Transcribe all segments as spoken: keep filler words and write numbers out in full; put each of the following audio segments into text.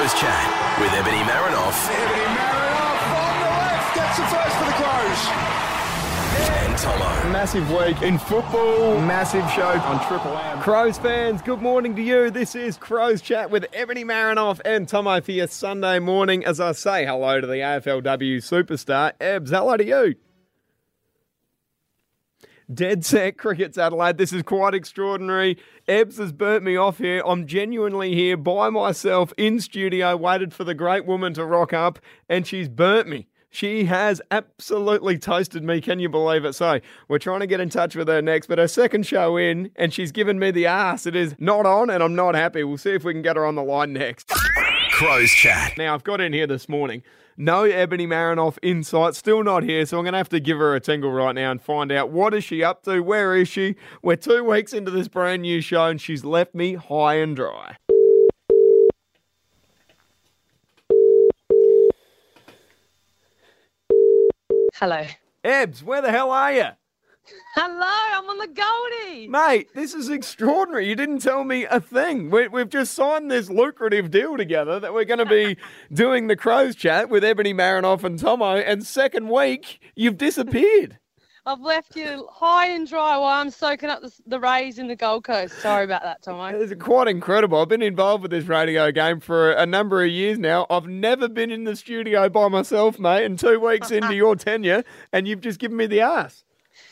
Crows Chat with Ebony Marinoff. Ebony Marinoff on the left. Gets the first for the Crows. And Tomo. Massive week in football, massive show on Triple M. Crows fans, good morning to you. This is Crows Chat with Ebony Marinoff and Tomo for your Sunday morning. As I say hello to the A F L W superstar, Ebs, hello to you. Dead Set Cricket's Adelaide. This is quite extraordinary. Ebbs has burnt me off here. I'm genuinely here by myself in studio, waited for the great woman to rock up, and she's burnt me. She has absolutely toasted me. Can you believe it? So we're trying to get in touch with her next, but her second show in, and she's given me the arse. It is not on, and I'm not happy. We'll see if we can get her on the line next. Crows Chat. Now, I've got in here this morning. No Ebony Marinoff insight, still not here, so I'm going to have to give her a tingle right now and find out what is she up to, where is she? We're two weeks into this brand new show and she's left me high and dry. Hello. Ebs, where the hell are you? Hello, I'm on the Goldie. Mate, this is extraordinary. You didn't tell me a thing. We, we've just signed this lucrative deal together that we're going to be doing the Crows Chat with Ebony Marinoff and Tomo, and second week, you've disappeared. I've left you high and dry while I'm soaking up the, the rays in the Gold Coast. Sorry about that, Tomo. It's quite incredible. I've been involved with this radio game for a number of years now. I've never been in the studio by myself, mate, and two weeks into your tenure, and you've just given me the arse.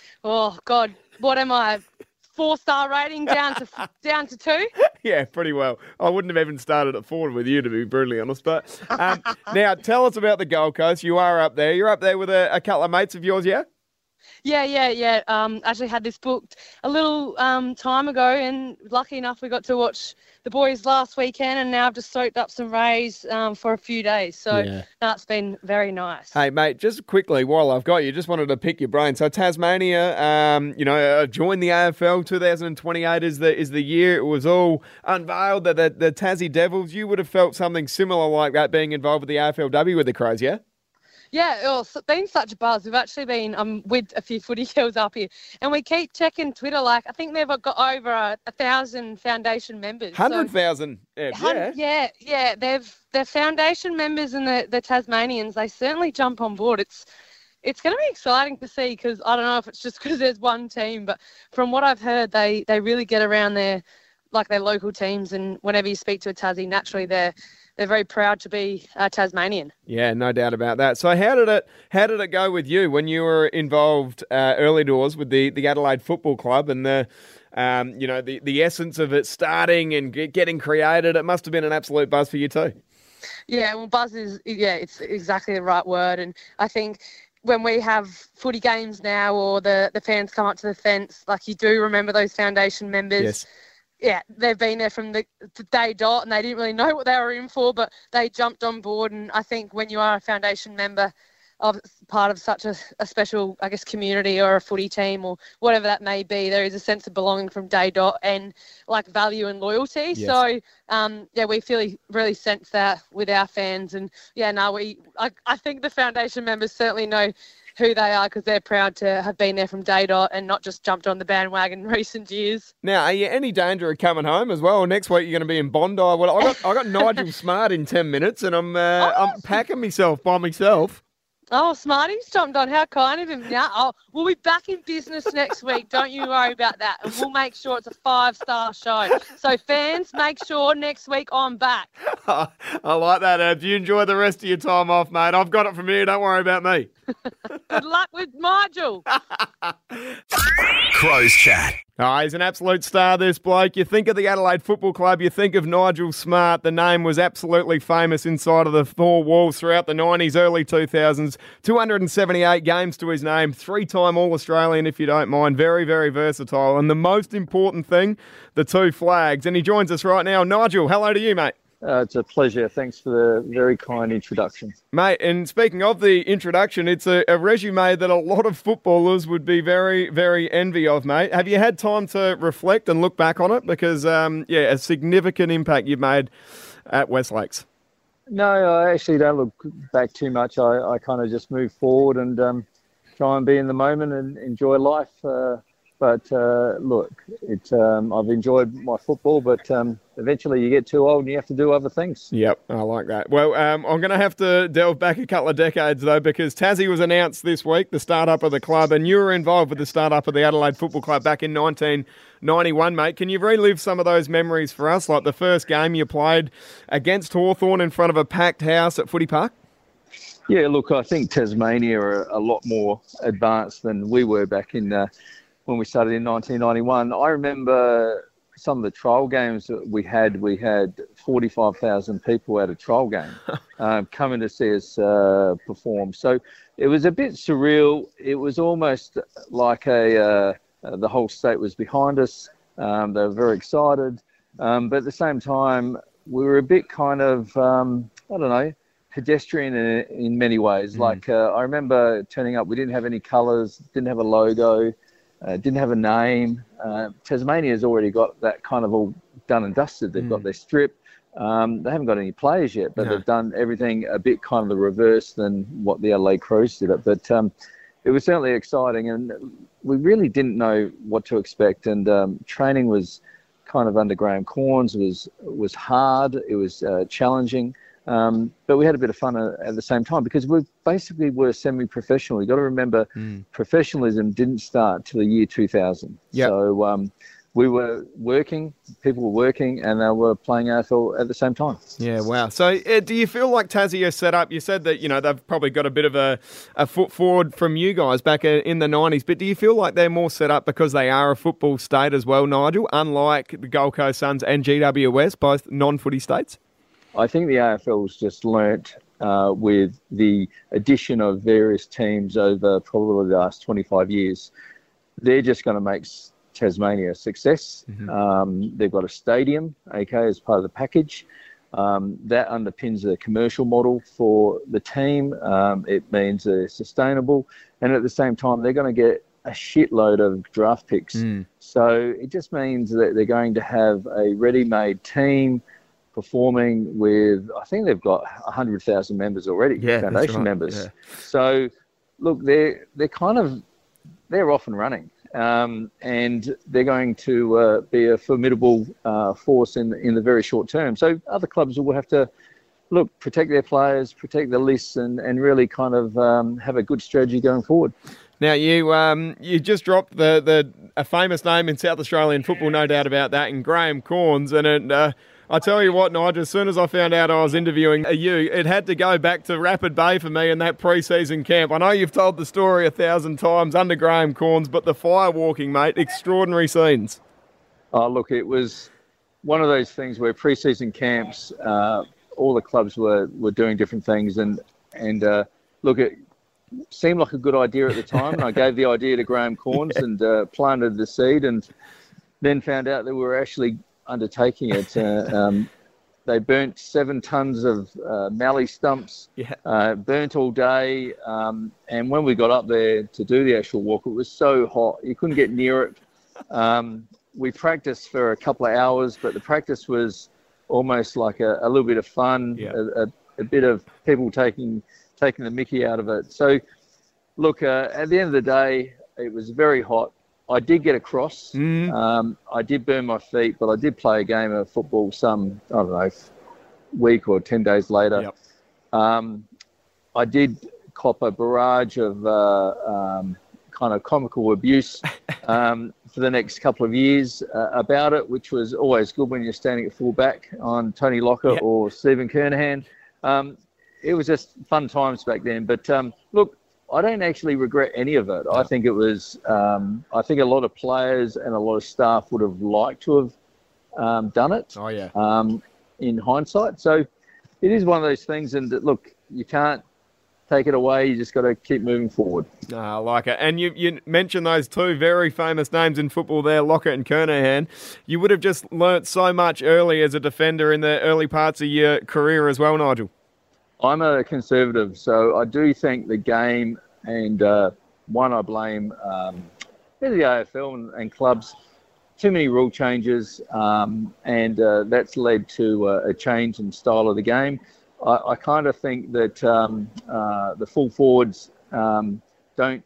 Oh, God. What am I? Four-star rating down to down to two? Yeah, pretty well. I wouldn't have even started at four with you, to be brutally honest. But um, now, tell us about the Gold Coast. You are up there. You're up there with a, a couple of mates of yours, yeah? Yeah, yeah, yeah. Um, actually had this booked a little um, time ago, and lucky enough we got to watch the boys last weekend, and now I've just soaked up some rays um, for a few days. So yeah. no, it's been very nice. Hey, mate, just quickly, while I've got you, just wanted to pick your brain. So Tasmania, um, you know, uh, joined the A F L. twenty twenty-eight is the is the year. It was all unveiled that the, the Tassie Devils. You would have felt something similar like that being involved with the A F L W with the Crows, yeah? Yeah, well, it's been such a buzz. We've actually been um, with a few footy girls up here, and we keep checking Twitter. Like, I think they've got over a, a thousand foundation members. one hundred thousand, so, yeah. Yeah, yeah. They've, they're foundation members and the, the Tasmanians, they certainly jump on board. It's it's going to be exciting to see because I don't know if it's just because there's one team, but from what I've heard, they, they really get around their, like their local teams, and whenever you speak to a Tassie, naturally they're They're very proud to be uh, Tasmanian. Yeah, no doubt about that. So how did it how did it go with you when you were involved uh, early doors with the, the Adelaide Football Club and the um, you know the, the essence of it starting and get, getting created? It must have been an absolute buzz for you too. Yeah, well, buzz is yeah, it's exactly the right word, and I think when we have footy games now, or the the fans come up to the fence, like you do remember those foundation members. Yes. Yeah, they've been there from the, the day dot, and they didn't really know what they were in for, but they jumped on board. And I think when you are a foundation member of part of such a, a special, I guess, community or a footy team or whatever that may be, there is a sense of belonging from day dot and like value and loyalty. Yes. So, um, yeah, we feel really sense that with our fans. And yeah, no, we, I, I think the foundation members certainly know who they are because they're proud to have been there from day dot and not just jumped on the bandwagon in recent years. Now, are you any danger of coming home as well? Next week you're going to be in Bondi. Well, I got I got Nigel Smart in ten minutes, and I'm uh, Oh, I'm packing myself by myself. Oh, Smarty's jumped on. How kind of him. Now, oh, we'll be back in business next week. Don't you worry about that. And we'll make sure it's a five-star show. So, fans, make sure next week I'm back. I like that, Ebs. You enjoy the rest of your time off, mate. I've got it from here. Don't worry about me. Good luck with Nigel. Crows Chat. Oh, he's an absolute star, this bloke. You think of the Adelaide Football Club, you think of Nigel Smart. The name was absolutely famous inside of the four walls throughout the nineties, early two thousands. two hundred seventy-eight games to his name, three-time All-Australian, if you don't mind. Very, very versatile. And the most important thing, the two flags. And he joins us right now. Nigel, hello to you, mate. Uh, it's a pleasure. Thanks for the very kind introduction. Mate, and speaking of the introduction, it's a, a resume that a lot of footballers would be very, very envy of, mate. Have you had time to reflect and look back on it? Because, um, yeah, a significant impact you've made at West Lakes. No, I actually don't look back too much. I, I kind of just move forward and um, try and be in the moment and enjoy life. Uh, But uh, look, it, um, I've enjoyed my football, but um, eventually you get too old and you have to do other things. Yep, I like that. Well, um, I'm going to have to delve back a couple of decades, though, because Tassie was announced this week, the start-up of the club, and you were involved with the start-up of the Adelaide Football Club back in nineteen ninety-one, mate. Can you relive some of those memories for us, like the first game you played against Hawthorn in front of a packed house at Footy Park? Yeah, look, I think Tasmania are a lot more advanced than we were back in uh, when we started in nineteen ninety-one. I remember some of the trial games that we had. We had forty-five thousand people at a trial game um, coming to see us uh, perform. So it was a bit surreal. It was almost like a uh, the whole state was behind us. Um, they were very excited. Um, but at the same time, we were a bit kind of, um, I don't know, pedestrian in, in many ways. Mm. Like uh, I remember turning up, we didn't have any colours, didn't have a logo, uh, didn't have a name. Uh, Tasmania's already got that kind of all done and dusted. They've mm. got their strip. Um, they haven't got any players yet, but no. they've done everything a bit kind of the reverse than what the Adelaide Crows did it. But um, it was certainly exciting, and we really didn't know what to expect. And um, training was kind of under Graham Corns, was was hard. It was uh, challenging. Um, but we had a bit of fun at the same time because we basically were semi-professional. You've got to remember, mm. professionalism didn't start till the year two thousand. Yep. So um, we were working, people were working, and they were playing A F L at the same time. Yeah, wow. So uh, do you feel like Tassie is set up? You said that, you know, they've probably got a bit of a, a foot forward from you guys back in the nineties, but do you feel like they're more set up because they are a football state as well, Nigel, unlike the Gold Coast Suns and G W S, both non-footy states? I think the A F L's just learnt uh, with the addition of various teams over probably the last twenty-five years. They're just going to make Tasmania a success. Mm-hmm. Um, they've got a stadium, okay, as part of the package. Um, that underpins the commercial model for the team. Um, it means they're sustainable. And at the same time, they're going to get a shitload of draft picks. Mm. So it just means that they're going to have a ready-made team performing with, I think they've got one hundred thousand members already, yeah, foundation right. members. Yeah. So, look, they're, they're kind of, they're off and running. Um, and they're going to uh, be a formidable uh, force in, in the very short term. So other clubs will have to, look, protect their players, protect the lists, and, and really kind of um, have a good strategy going forward. Now, you um, you just dropped the, the a famous name in South Australian football, no doubt about that, in Graham Corns. And it, uh, I tell you what, Nigel, as soon as I found out I was interviewing you, it had to go back to Rapid Bay for me in that pre-season camp. I know you've told the story a thousand times under Graham Corns, but the firewalking, mate, extraordinary scenes. Oh, look, it was one of those things where pre-season camps, uh, all the clubs were, were doing different things. And, and uh, look, it seemed like a good idea at the time. And I gave the idea to Graham Corns yeah. and uh, planted the seed, and then found out that we were actually undertaking it. Uh, um, they burnt seven tons of uh, mallee stumps, yeah. uh, burnt all day. Um, and when we got up there to do the actual walk, it was so hot. You couldn't get near it. Um, we practiced for a couple of hours, but the practice was almost like a, a little bit of fun, yeah. a, a, a bit of people taking taking the mickey out of it. So, look, uh, at the end of the day, it was very hot. I did get across. Mm. Um, I did burn my feet, but I did play a game of football some, I don't know, week or ten days later. Yep. Um, I did cop a barrage of uh, um, kind of comical abuse um, for the next couple of years uh, about it, which was always good when you're standing at full back on Tony Lockett yep. or Stephen Kernahan. Um, it was just fun times back then. But um, look, I don't actually regret any of it. No. I think it was, um, I think a lot of players and a lot of staff would have liked to have um, done it. Oh, yeah. Um, in hindsight. So it is one of those things. And look, you can't take it away. You just got to keep moving forward. Oh, I like it. And you, you mentioned those two very famous names in football there, Lockett and Kernahan. You would have just learnt so much early as a defender in the early parts of your career as well, Nigel. I'm a conservative, so I do think the game, and uh, one I blame um, the A F L and, and clubs, too many rule changes, um, and uh, that's led to uh, a change in style of the game. I, I kind of think that um, uh, the full forwards um, don't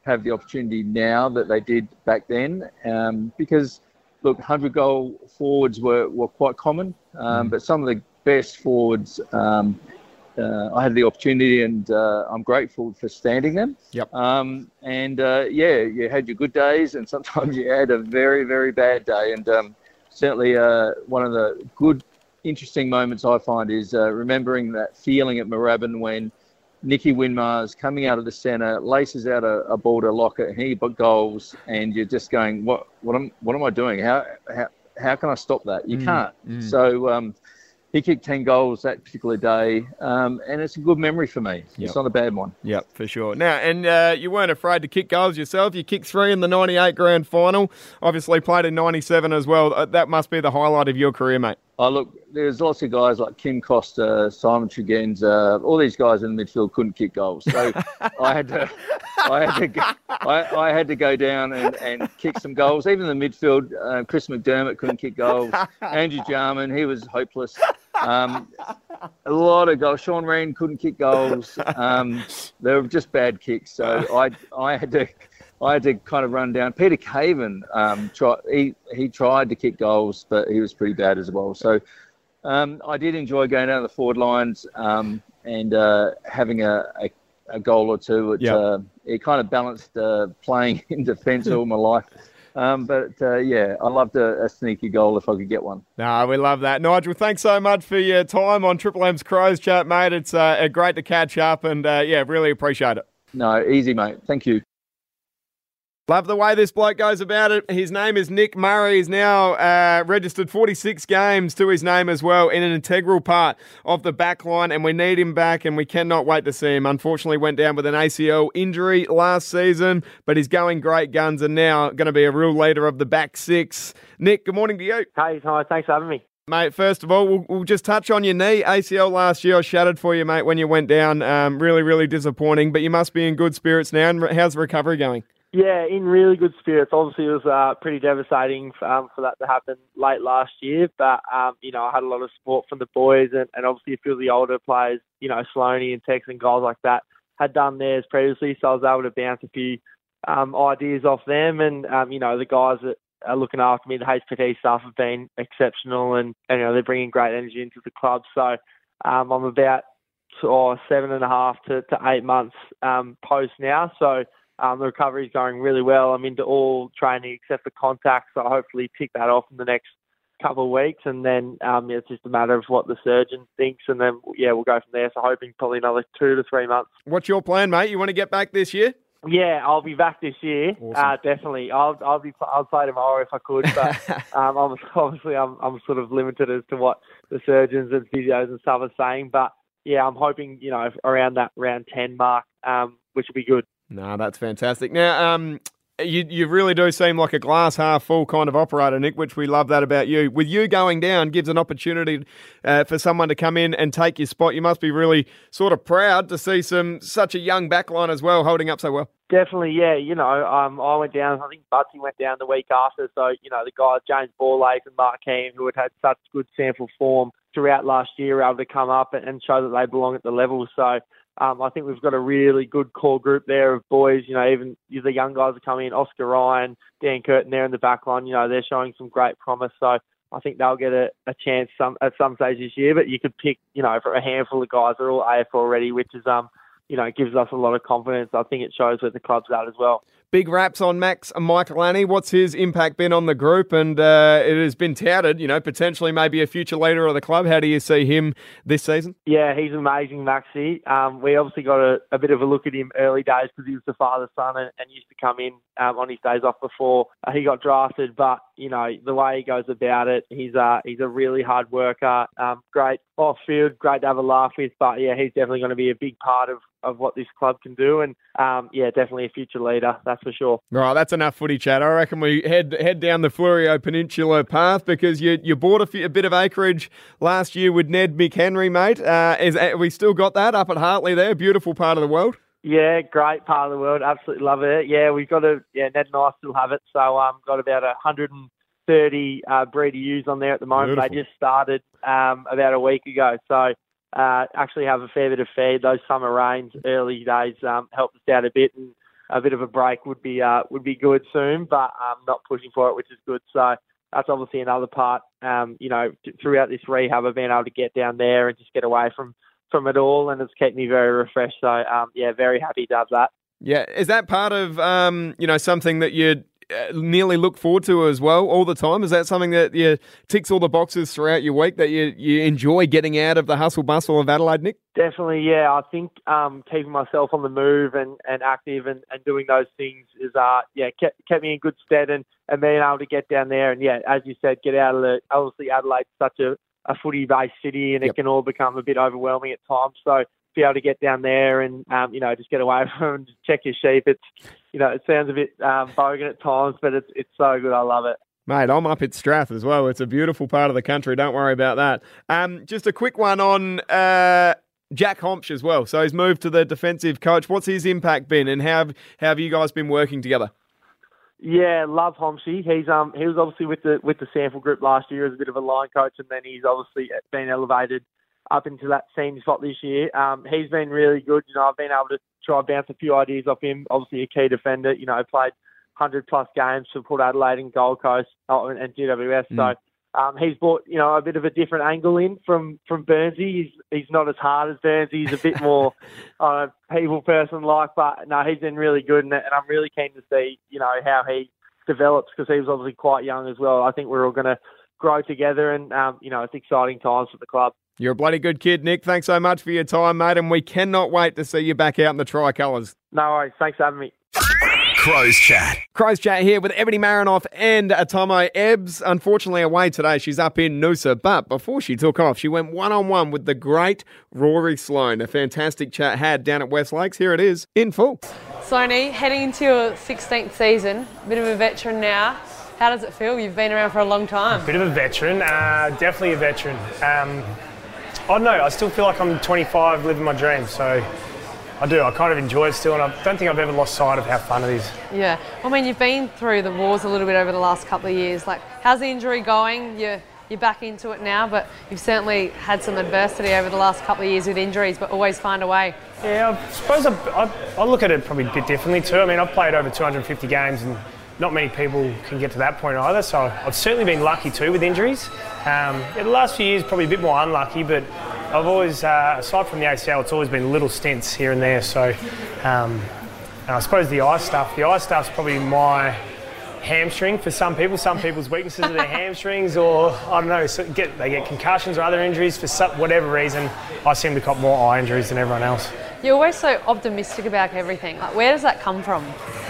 have the opportunity now that they did back then. Um, because, look, one hundred goal forwards were, were quite common, um, mm. but some of the best forwards, um, uh, I had the opportunity, and uh, I'm grateful for standing them. Yep. Um, and, uh, yeah, you had your good days, and sometimes you had a very, very bad day. And um, certainly uh, one of the good, interesting moments I find is uh, remembering that feeling at Moorabbin when Nicky Winmar's coming out of the centre, laces out a, a ball to Lockett, he got goals, and you're just going, what what am what am I doing? How how how can I stop that? You mm, can't. Mm. So um, he kicked ten goals that particular day, um, and it's a good memory for me. Yep. It's not a bad one. Yep, for sure. Now, and uh, you weren't afraid to kick goals yourself. You kicked three in the ninety-eight grand final. Obviously played in ninety-seven as well. That must be the highlight of your career, mate. Oh, look, there's lots of guys like Kim Costa, Simon Tregenza, all these guys in the midfield couldn't kick goals. So I had to, I had to, go, I, I had to go down and, and kick some goals. Even the midfield, uh, Chris McDermott couldn't kick goals. Andrew Jarman, he was hopeless. Um, a lot of goals. Sean Reen couldn't kick goals. Um, they were just bad kicks. So I, I had to. I had to kind of run down. Peter Caven, um, try, he he tried to kick goals, but he was pretty bad as well. So um, I did enjoy going down the forward lines um, and uh, having a, a, a goal or two. It, yep. uh, it kind of balanced uh, playing in defence all my life. Um, but, uh, yeah, I loved a, a sneaky goal if I could get one. No, we love that. Nigel, thanks so much for your time on Triple M's Crows Chat, mate. It's uh, great to catch up and, uh, yeah, really appreciate it. No, easy, mate. Thank you. Love the way this bloke goes about it. His name is Nick Murray. He's now uh, registered forty-six games to his name as well, in an integral part of the back line, and we need him back, and we cannot wait to see him. Unfortunately, went down with an A C L injury last season, but he's going great guns and now going to be a real leader of the back six. Nick, good morning to you. Hey, hi, thanks for having me. Mate, first of all, we'll, we'll just touch on your knee. A C L last year, I shattered for you, mate, when you went down. Um, really, really disappointing, but you must be in good spirits now. And how's the recovery going? Yeah, in really good spirits. Obviously, it was uh, pretty devastating for, um, for that to happen late last year. But, um, you know, I had a lot of support from the boys and, and obviously a few of the older players, you know, Sloaney and Tex and guys like that had done theirs previously. So I was able to bounce a few um, ideas off them. And, um, you know, the guys that are looking after me, the H P T staff have been exceptional and, and you know, they're bringing great energy into the club. So um, I'm about oh, seven and a half to, to eight months um, post now. So, Um, the recovery is going really well. I'm into all training except for contact, so I'll hopefully pick that off in the next couple of weeks, and then um, yeah, it's just a matter of what the surgeon thinks, and then yeah, we'll go from there. So hoping probably another two to three months. What's your plan, mate? You want to get back this year? Yeah, I'll be back this year. Awesome. Uh, definitely. I'll I'll be I'll play tomorrow if I could, but um, I'm, obviously I'm I'm sort of limited as to what the surgeons and physios and stuff are saying. But yeah, I'm hoping you know around that round ten mark, um, which will be good. No, that's fantastic. Now, um, you you really do seem like a glass half full kind of operator, Nick, which we love that about you. With you going down gives an opportunity uh, for someone to come in and take your spot. You must be really sort of proud to see some such a young backline as well holding up so well. Definitely, yeah. You know, um, I went down, I think Butsy went down the week after. So, you know, the guys, James Borlake and Mark Keane, who had had such good sample form throughout last year, were able to come up and show that they belong at the level. So, Um, I think we've got a really good core group there of boys. You know, even the young guys are coming in, Oscar Ryan, Dan Curtin there in the back line. You know, they're showing some great promise. So I think they'll get a, a chance some at some stage this year. But you could pick, you know, for a handful of guys. They're all A F L already, which is, um, you know, gives us a lot of confidence. I think it shows where the club's at as well. Big raps on Max Michaelani. What's his impact been on the group? And uh, it has been touted, you know, potentially maybe a future leader of the club. How do you see him this season? Yeah, he's amazing, Maxie. Um, we obviously got a, a bit of a look at him early days because he was the father's son and, and used to come in um, on his days off before uh, he got drafted. But, you know, the way he goes about it, he's, uh, he's a really hard worker, um, great off-field, great to have a laugh with. But, yeah, he's definitely going to be a big part of, of what this club can do. And, um, yeah, definitely a future leader, that's for sure. Right, that's enough footy chat. I reckon we head head down the Fleurieu Peninsula path because you you bought a, few, a bit of acreage last year with Ned McHenry, mate. Uh, is we still got that up at Hartley there? Beautiful part of the world. Yeah, great part of the world. Absolutely love it. Yeah, we've got a yeah Ned and I still have it. So um, got about one hundred thirty uh, breeder ewes on there at the moment. Beautiful. They just started um about a week ago. So. Uh, actually have a fair bit of feed. Those summer rains, early days, um, helped us out a bit, and a bit of a break would be uh, would be good soon, but um, not pushing for it, which is good. So that's obviously another part. Um, you know, th- throughout this rehab, I've been able to get down there and just get away from, from it all, and it's kept me very refreshed. So um, yeah, very happy to have that. Yeah, is that part of um, you know something that you uh, nearly look forward to as well all the time? Is that something that you ticks all the boxes throughout your week, that you you enjoy getting out of the hustle bustle of Adelaide, Nick? Definitely, yeah. I think um, keeping myself on the move and, and active and, and doing those things is uh yeah kept kept me in good stead, and, and being able to get down there and yeah, as you said, get out of the obviously Adelaide's such a, a footy based city, and Yep. it can all become a bit overwhelming at times. So be able to get down there and um, you know just get away from and check your sheep. It's you know it sounds a bit um, bogan at times, but it's it's so good. I love it. Mate, I'm up at Strath as well. It's a beautiful part of the country. Don't worry about that. Um, just a quick one on uh, Jack Hompsch as well. So he's moved to the defensive coach. What's his impact been, and how have, how have you guys been working together? Yeah, love Homsey. He's um he was obviously with the with the Sample Group last year as a bit of a line coach, and then he's obviously been elevated up into that senior spot this year. Um, he's been really good. You know, I've been able to try and bounce a few ideas off him. Obviously, a key defender. You know, played one hundred plus games for Port Adelaide and Gold Coast oh, and, and G W S. Mm. So um, he's brought you know a bit of a different angle in from from Burnsy. He's he's not as hard as Burnsy. He's a bit more uh, people person like, but no, he's been really good, and, and I'm really keen to see you know how he develops, because he was obviously quite young as well. I think we're all going to grow together, and um, you know it's exciting times for the club. You're a bloody good kid, Nick. Thanks so much for your time, mate, and we cannot wait to see you back out in the tricolours. No worries. Thanks for having me. Crows Chat. Crows Chat here with Ebony Marinoff and Atomo. Ebbs, unfortunately, away today. She's up in Noosa, but before she took off, she went one-on-one with the great Rory Sloane. A fantastic chat had down at West Lakes. Here it is, in full. Sloane, heading into your sixteenth season, a bit of a veteran now. How does it feel? You've been around for a long time. Bit of a veteran, uh, definitely a veteran. Um, I don't know, I still feel like I'm twenty-five living my dream, so I do, I kind of enjoy it still, and I don't think I've ever lost sight of how fun it is. Yeah, I mean, you've been through the wars a little bit over the last couple of years. Like, how's the injury going? You're, you're back into it now, but you've certainly had some adversity over the last couple of years with injuries, but always find a way. Yeah, I suppose I, I, I look at it probably a bit differently too. I mean, I've played over two hundred fifty games, and not many people can get to that point either, so I've certainly been lucky too with injuries. Um, yeah, the last few years probably a bit more unlucky, but I've always, uh, aside from the A C L, it's always been little stints here and there. So um, and I suppose the eye stuff, the eye stuff's probably my hamstring for some people. Some people's weaknesses are their hamstrings, or I don't know, so get, they get concussions or other injuries for some, whatever reason. I seem to cop more eye injuries than everyone else. You're always so optimistic about everything. Like, where does that come from?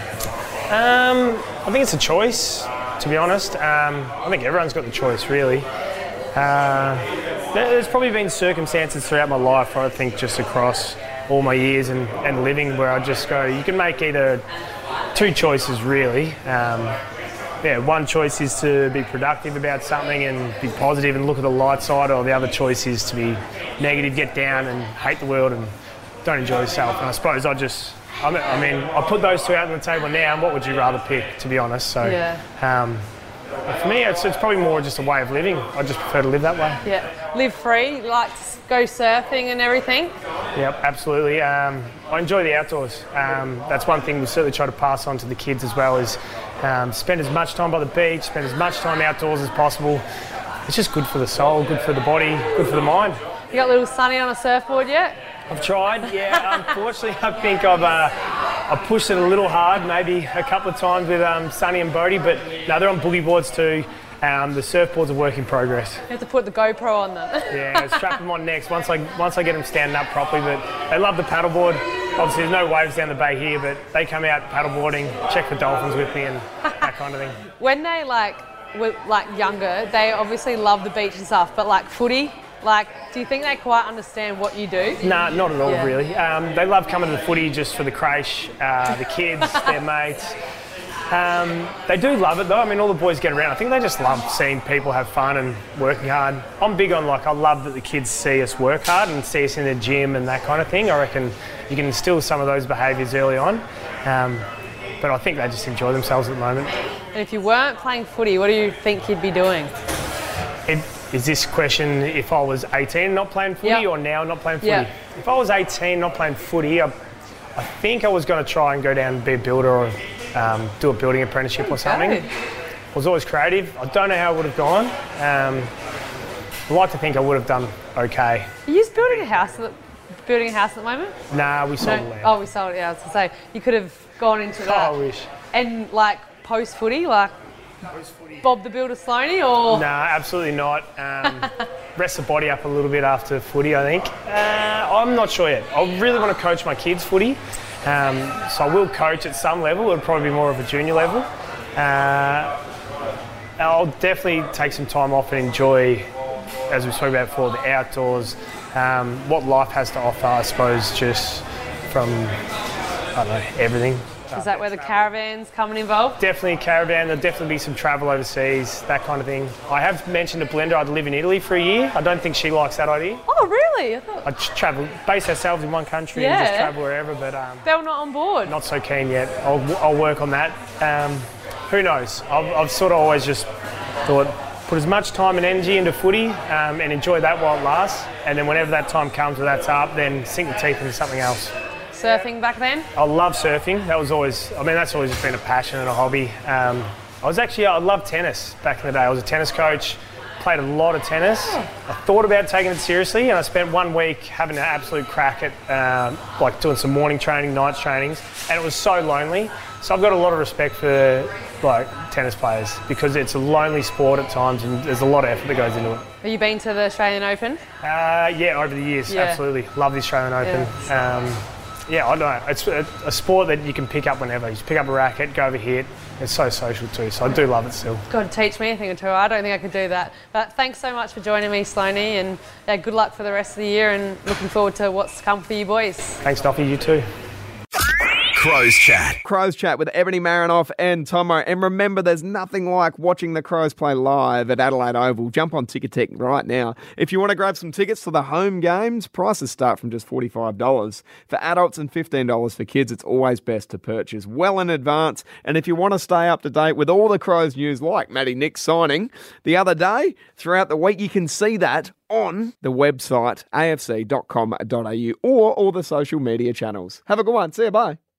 Um, I think it's a choice, to be honest. Um, I think everyone's got the choice, really. Uh, there's probably been circumstances throughout my life, I think, just across all my years and, and living, where I just go, you can make either two choices, really. Um, yeah, one choice is to be productive about something and be positive and look at the light side, or the other choice is to be negative, get down and hate the world and don't enjoy yourself. And I suppose I just... I mean, I put those two out on the table now, and what would you rather pick, to be honest? So, yeah. um, for me, it's, it's probably more just a way of living. I just prefer to live that way. Yeah, live free, like to go surfing and everything. Yep, absolutely. Um, I enjoy the outdoors. Um, that's one thing we certainly try to pass on to the kids as well, is um, spend as much time by the beach, spend as much time outdoors as possible. It's just good for the soul, good for the body, good for the mind. You got little Sonny on a surfboard yet? I've tried, yeah. Unfortunately, I think I've uh, I pushed it a little hard, maybe a couple of times with um, Sonny and Bodie, but no, they're on boogie boards too. Um, the surfboard's a work in progress. You have to put the GoPro on them. Yeah, strap them on next once I once I get them standing up properly. But they love the paddleboard. Obviously, there's no waves down the bay here, but they come out paddleboarding, check for dolphins with me, and that kind of thing. When they like were like younger, they obviously love the beach and stuff, but like footy. Like, do you think they quite understand what you do? Nah, not at all, yeah. really. Um, they love coming to the footy just for the crash, uh, the kids, their mates. Um, they do love it, though. I mean, all the boys get around. I think they just love seeing people have fun and working hard. I'm big on, like, I love that the kids see us work hard and see us in the gym and that kind of thing. I reckon you can instill some of those behaviours early on. Um, but I think they just enjoy themselves at the moment. And if you weren't playing footy, what do you think you'd be doing? It, Is this question if I was eighteen not playing footy, yep, or now not playing footy? Yep. If I was eighteen not playing footy, I, I think I was going to try and go down and be a builder or um, do a building apprenticeship or something. Okay. I was always creative. I don't know how I would have gone. Um, I like to think I would have done okay. Are you just building a house? At the, building a house at the moment? Nah, we sold No. the land. Oh, we sold it. Yeah, I was gonna say you could have gone into that. Oh, I wish. And like post footy, like Bob the Builder Sloaney, or Nah, absolutely not. Um, rest the body up a little bit after footy, I think. Uh, I'm not sure yet. I really want to coach my kids footy, um, so I will coach at some level. It'll probably be more of a junior level. Uh, I'll definitely take some time off and enjoy, as we spoke about before, the outdoors, um, what life has to offer, I suppose, just from, I don't know, everything. is that where the caravans come and involved? Definitely a caravan. There'll definitely be some travel overseas, that kind of thing. I have mentioned to Belinda I'd live in Italy for a year. I don't think she likes that idea. Oh, really? I thought I'd travel, base ourselves in one country Yeah. and just travel wherever, but um, they were not on board. not so keen yet. I'll, I'll work on that. Um, who knows? I've, I've sort of always just thought, put as much time and energy into footy um, and enjoy that while it lasts. And then whenever that time comes where that's up, then sink the teeth into something else. Surfing back then? I love surfing. That was always, I mean, that's always just been a passion and a hobby. Um, I was actually, I loved tennis back in the day. I was a tennis coach, played a lot of tennis. I thought about taking it seriously, and I spent one week having an absolute crack at um, like doing some morning training, nights trainings, and it was so lonely. So I've got a lot of respect for like tennis players because it's a lonely sport at times, and there's a lot of effort that goes into it. Have you been to the Australian Open? Uh, yeah, over the years, Yeah. absolutely. Love the Australian Open. Um, yeah, I don't know. It's a, a sport that you can pick up whenever. You just pick up a racket, go over here. It's so social too, so I do love it still. God, teach me a thing or two. I don't think I could do that. But thanks so much for joining me, Sloaney, and yeah, good luck for the rest of the year, and looking forward to what's come for you boys. Thanks, Duffy. You too. Crows Chat. Crows Chat with Ebony Marinoff and Tomo. And remember, there's nothing like watching the Crows play live at Adelaide Oval. Jump on Ticketek right now. If you want to grab some tickets to the home games, prices start from just forty-five dollars. For adults and fifteen dollars for kids, it's always best to purchase well in advance. And if you want to stay up to date with all the Crows news, like Matty Nick signing the other day, throughout the week, you can see that on the website a f c dot com dot a u or all the social media channels. Have a good one. See you. Bye.